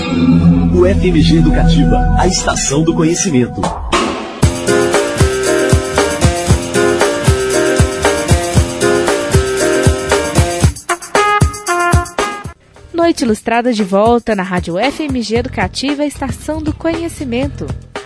O FMG Educativa, a estação do conhecimento. Noite Ilustrada de volta na Rádio FMG Educativa, a estação do conhecimento.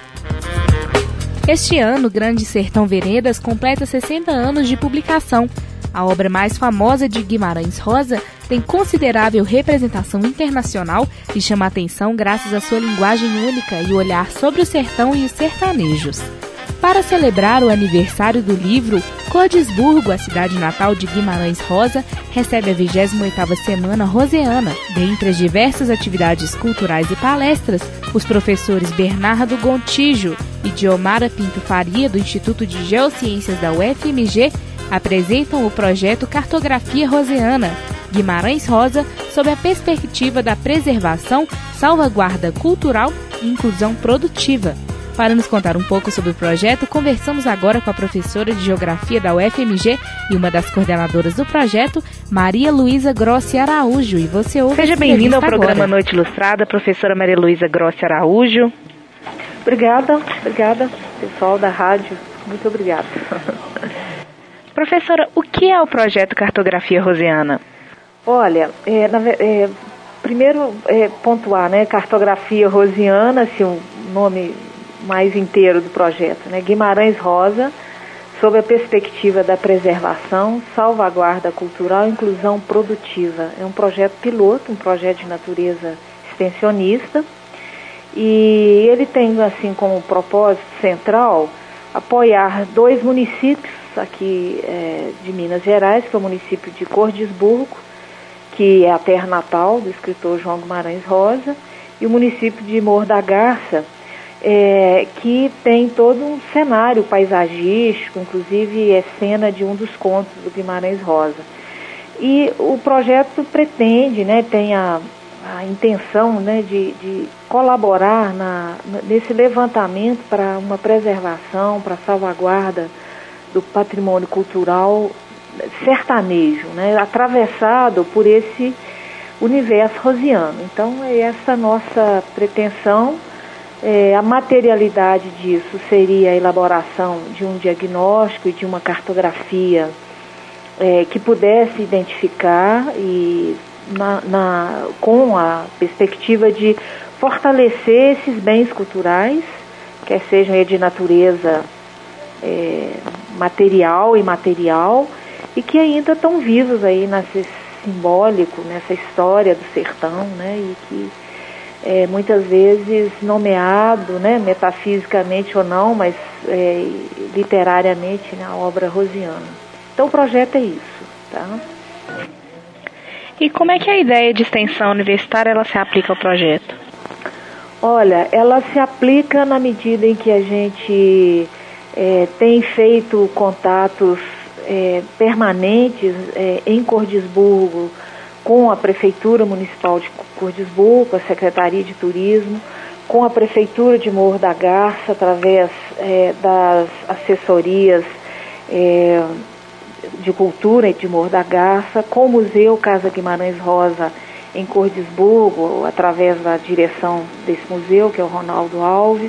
Este ano, Grande Sertão Veredas completa 60 anos de publicação. A obra mais famosa de Guimarães Rosa tem considerável representação internacional e chama a atenção graças à sua linguagem única e olhar sobre o sertão e os sertanejos. Para celebrar o aniversário do livro, Cordisburgo, a cidade natal de Guimarães Rosa, recebe a 28ª Semana Roseana. Dentre as diversas atividades culturais e palestras, os professores Bernardo Gontijo e Diomara Pinto Faria, do Instituto de Geociências da UFMG, apresentam o projeto Cartografia Roseana, Guimarães Rosa, sob a perspectiva da preservação, salvaguarda cultural e inclusão produtiva. Para nos contar um pouco sobre o projeto, conversamos agora com a professora de Geografia da UFMG e uma das coordenadoras do projeto, Maria Luísa Grossi Araújo. E você ouve. Seja bem-vinda ao programa Noite Ilustrada, professora Maria Luísa Grossi Araújo. Obrigada, pessoal da rádio. Muito obrigada. Professora, o que é o projeto Cartografia Roseana? Olha, primeiro pontuar, né, Cartografia Roseana, assim, o nome mais inteiro do projeto, né, Guimarães Rosa, sob a perspectiva da preservação, salvaguarda cultural e inclusão produtiva. É um projeto piloto, um projeto de natureza extensionista, e ele tem, assim, como propósito central, apoiar 2 municípios aqui de Minas Gerais, que é o município de Cordisburgo, que é a terra natal do escritor João Guimarães Rosa, e o município de Morro da Garça, que tem todo um cenário paisagístico, inclusive é cena de um dos contos do Guimarães Rosa. E o projeto pretende, né, tem a intenção, né, de colaborar nesse levantamento para uma preservação, para salvaguarda do patrimônio cultural sertanejo, né, atravessado por esse universo rosiano. Então, é essa nossa pretensão. A materialidade disso seria a elaboração de um diagnóstico e de uma cartografia que pudesse identificar e com a perspectiva de fortalecer esses bens culturais, quer sejam de natureza material e imaterial, e que ainda estão vivos aí nesse simbólico, nessa história do sertão, né, e que muitas vezes nomeado, né, metafisicamente ou não, mas literariamente, na obra rosiana. Então o projeto é isso, tá? E como é que a ideia de extensão universitária ela se aplica ao projeto? Olha, ela se aplica na medida em que a gente tem feito contatos permanentes em Cordisburgo com a Prefeitura Municipal de Cordisburgo, a Secretaria de Turismo, com a Prefeitura de Morro da Garça, através das assessorias de Cultura de Morro da Garça, com o Museu Casa Guimarães Rosa em Cordisburgo, através da direção desse museu, que é o Ronaldo Alves,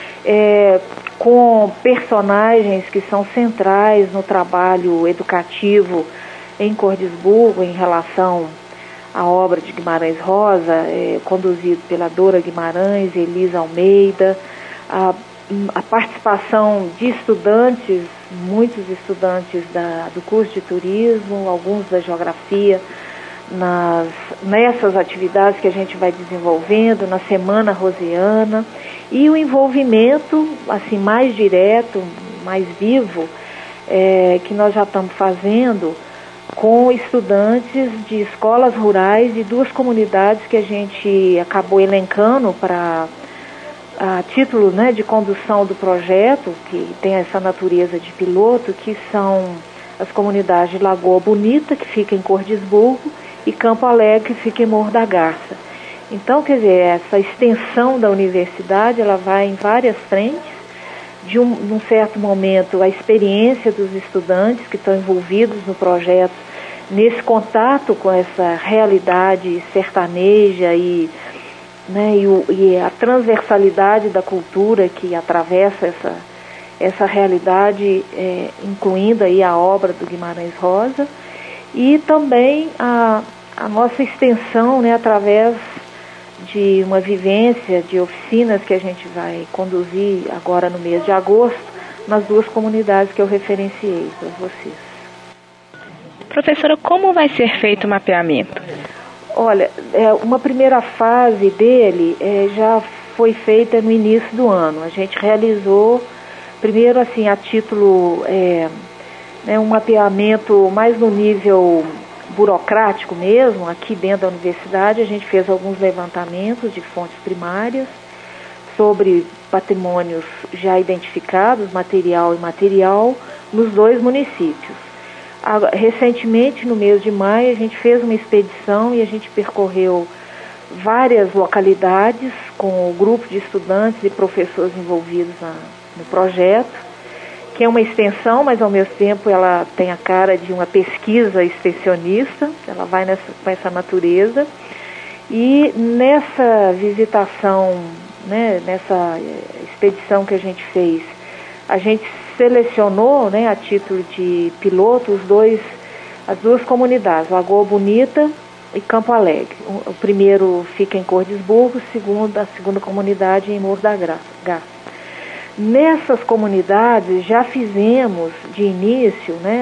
com personagens que são centrais no trabalho educativo em Cordisburgo em relação à obra de Guimarães Rosa, conduzido pela Dora Guimarães, Elisa Almeida, a participação de estudantes, muitos estudantes do curso de turismo, alguns da geografia, nessas atividades que a gente vai desenvolvendo, na Semana Rosiana, e o envolvimento assim, mais direto, mais vivo, que nós já estamos fazendo com estudantes de escolas rurais de 2 comunidades que a gente acabou elencando para a título, né, de condução do projeto, que tem essa natureza de piloto, que são as comunidades de Lagoa Bonita, que fica em Cordisburgo, e Campo Alegre, que fica em Morro da Garça. Então, quer dizer, essa extensão da universidade, ela vai em várias frentes. Num certo momento, a experiência dos estudantes que estão envolvidos no projeto, nesse contato com essa realidade sertaneja e né, e a transversalidade da cultura que atravessa essa realidade, incluindo aí a obra do Guimarães Rosa, e também a nossa extensão, né, através de uma vivência de oficinas que a gente vai conduzir agora no mês de agosto, nas duas comunidades que eu referenciei para vocês. Professora, como vai ser feito o mapeamento? Olha, uma primeira fase dele já foi feita no início do ano. A gente realizou, primeiro assim, a título, um mapeamento mais no nível burocrático mesmo, aqui dentro da universidade. A gente fez alguns levantamentos de fontes primárias sobre patrimônios já identificados, material e imaterial, nos dois municípios. Recentemente, no mês de maio, a gente fez uma expedição e a gente percorreu várias localidades com o grupo de estudantes e professores envolvidos no projeto, que é uma extensão, mas ao mesmo tempo ela tem a cara de uma pesquisa extensionista, ela vai com essa natureza. E nessa visitação, né, nessa expedição que a gente fez, a gente selecionou, né, a título de piloto as duas comunidades, Lagoa Bonita e Campo Alegre. O primeiro fica em Cordisburgo, a segunda comunidade em Morro da Graça. Nessas comunidades já fizemos de início, né,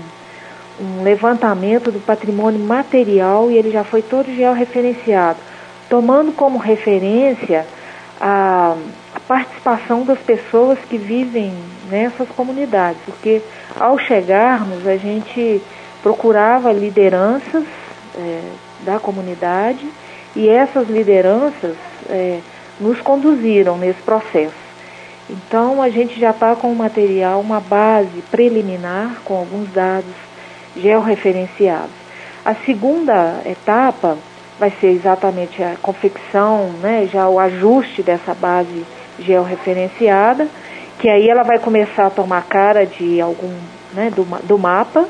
um levantamento do patrimônio material, e ele já foi todo georreferenciado, tomando como referência a participação das pessoas que vivem nessas comunidades, porque ao chegarmos a gente procurava lideranças da comunidade, e essas lideranças nos conduziram nesse processo. Então a gente já está com o material, uma base preliminar com alguns dados georreferenciados. A segunda etapa vai ser exatamente a confecção, né, já o ajuste dessa base georreferenciada, que aí ela vai começar a tomar cara de do mapa,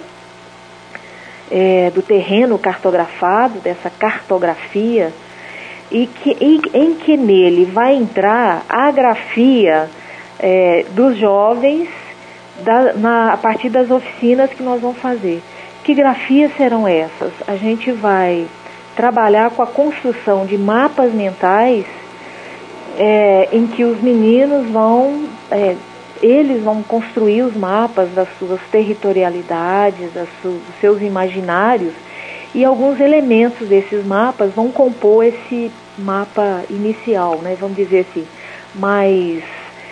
do terreno cartografado, dessa cartografia, em que nele vai entrar a grafia dos jovens a partir das oficinas que nós vamos fazer. Que grafias serão essas? A gente vai trabalhar com a construção de mapas mentais, em que os meninos eles vão construir os mapas das suas territorialidades, dos seus imaginários, e alguns elementos desses mapas vão compor esse mapa inicial, né, vamos dizer assim, mais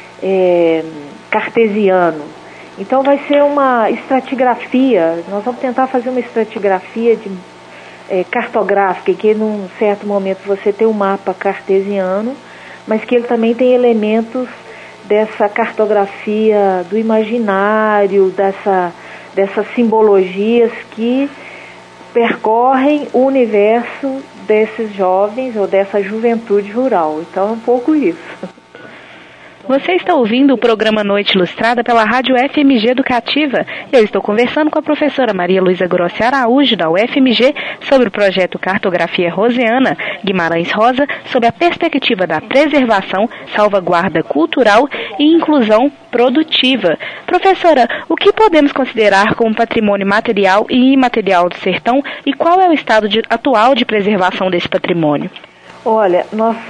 cartesiano. Então vai ser uma estratigrafia, nós vamos tentar fazer uma estratigrafia cartográfica, em que num certo momento você tem um mapa cartesiano, mas que ele também tem elementos dessa cartografia do imaginário, dessas simbologias que percorrem o universo desses jovens ou dessa juventude rural. Então é um pouco isso. Você está ouvindo o programa Noite Ilustrada pela Rádio FMG Educativa. Eu estou conversando com a professora Maria Luísa Grossi Araújo, da UFMG, sobre o projeto Cartografia Rosiana Guimarães Rosa, sob a perspectiva da preservação, salvaguarda cultural e inclusão produtiva. Professora, o que podemos considerar como patrimônio material e imaterial do sertão, e qual é o estado atual de preservação desse patrimônio? Olha,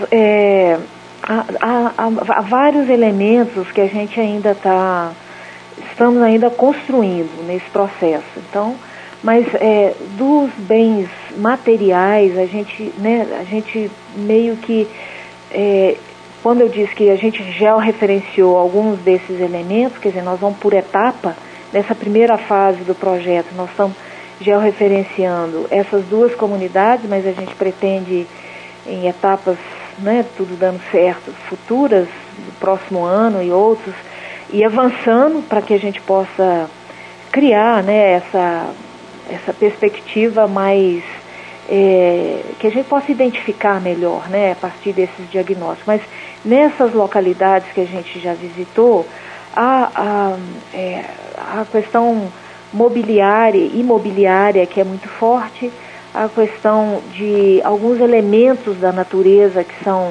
há vários elementos que a gente estamos ainda construindo nesse processo. Então, mas dos bens materiais, a gente meio que, quando eu disse que a gente já referenciou alguns desses elementos, quer dizer, nós vamos por etapa. Nessa primeira fase do projeto, nós estamos georreferenciando essas duas comunidades, mas a gente pretende, em etapas, né, tudo dando certo, futuras, do próximo ano e outros, e avançando para que a gente possa criar, né, essa perspectiva mais, que a gente possa identificar melhor, né, a partir desses diagnósticos. Mas nessas localidades que a gente já visitou, a questão imobiliária, que é muito forte, a questão de alguns elementos da natureza que são,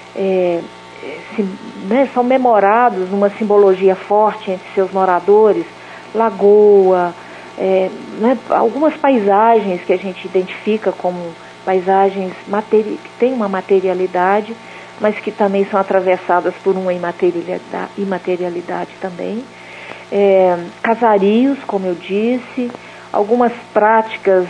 são memorados numa simbologia forte entre seus moradores, lagoa, algumas paisagens que a gente identifica como paisagens que têm uma materialidade, mas que também são atravessadas por uma imaterialidade também. Casarios, como eu disse, algumas práticas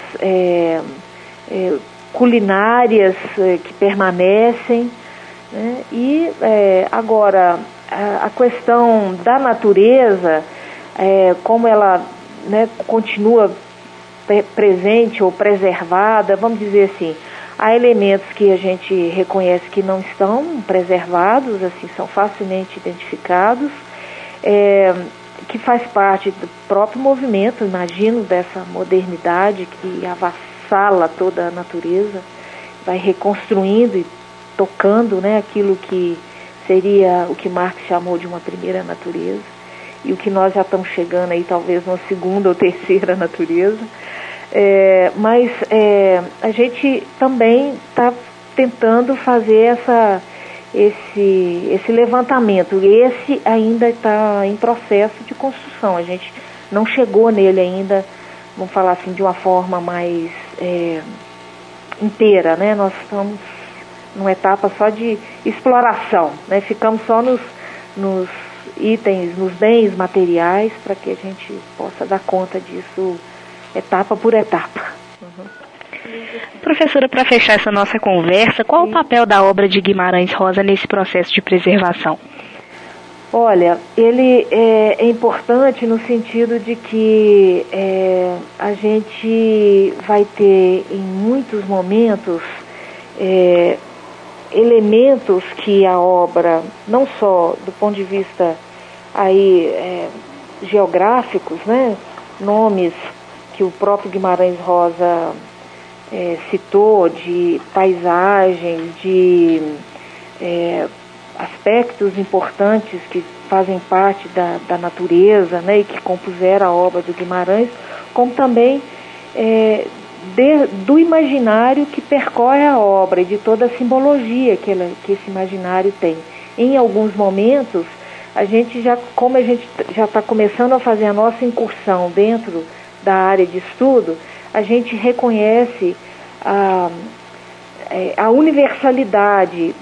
culinárias que permanecem, né? E agora, a questão da natureza, como ela, né, continua presente ou preservada, vamos dizer assim, há elementos que a gente reconhece que não estão preservados, assim, são facilmente identificados, que faz parte do próprio movimento, imagino, dessa modernidade que avassala toda a natureza, vai reconstruindo e tocando, né, aquilo que seria o que Marx chamou de uma primeira natureza, e o que nós já estamos chegando aí talvez numa segunda ou terceira natureza. Mas a gente também está tentando fazer esse levantamento. Esse ainda está em processo de construção. A gente não chegou nele ainda, vamos falar assim, de uma forma mais inteira, né? Nós estamos numa etapa só de exploração, né? Ficamos só nos itens, nos bens materiais, para que a gente possa dar conta disso etapa por etapa. Professora, para fechar essa nossa conversa, qual o papel da obra de Guimarães Rosa nesse processo de preservação? Olha, ele é importante no sentido de que a gente vai ter em muitos momentos elementos que a obra, não só do ponto de vista aí geográficos, né, nomes que o próprio Guimarães Rosa citou, de paisagens, de aspectos importantes que fazem parte da natureza, né, e que compuseram a obra do Guimarães, como também do imaginário que percorre a obra e de toda a simbologia que esse imaginário tem. Em alguns momentos, como a gente já está começando a fazer a nossa incursão dentro da área de estudo, a gente reconhece a universalidade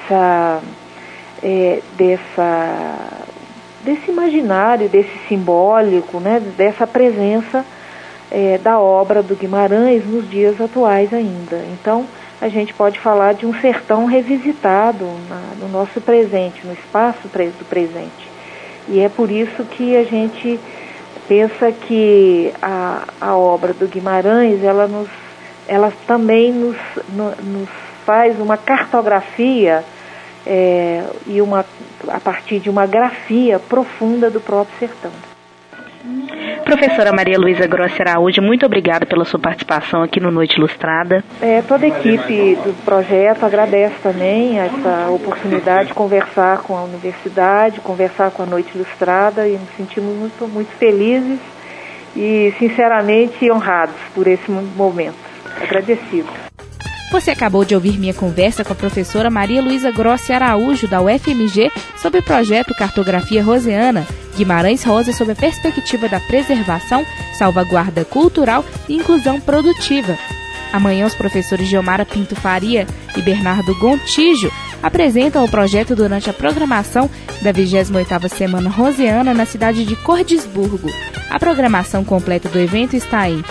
desse imaginário, desse simbólico, né, dessa presença da obra do Guimarães nos dias atuais ainda. Então, a gente pode falar de um sertão revisitado no nosso presente, no espaço do presente. E é por isso que a gente pensa que a obra do Guimarães, ela também nos faz uma cartografia e a partir de uma grafia profunda do próprio sertão. Professora Maria Luísa Grossi Araújo, muito obrigada pela sua participação aqui no Noite Ilustrada. Toda a equipe do projeto agradece também essa oportunidade de conversar com a universidade, conversar com a Noite Ilustrada, e nos sentimos muito, muito felizes e sinceramente honrados por esse momento. Agradecidos. Você acabou de ouvir minha conversa com a professora Maria Luísa Grossi Araújo, da UFMG, sobre o projeto Cartografia Rosiana, Guimarães Rosa sob a perspectiva da preservação, salvaguarda cultural e inclusão produtiva. Amanhã, os professores Geomara Pinto Faria e Bernardo Gontijo apresentam o projeto durante a programação da 28ª Semana Rosiana na cidade de Cordisburgo. A programação completa do evento está em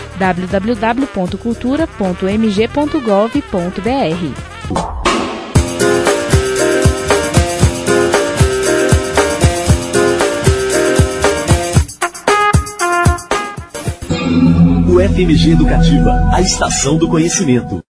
www.cultura.mg.gov.br. UFMG Educativa, a estação do conhecimento.